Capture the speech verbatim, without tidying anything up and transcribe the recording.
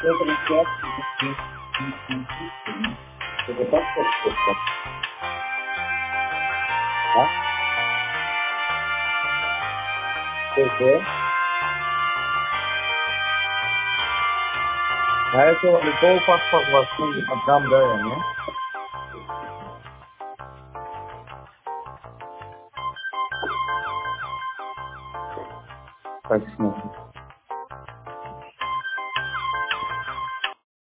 Hij is wel de koolpas van wat goed van Dam Deuren, hè? Kijk eens.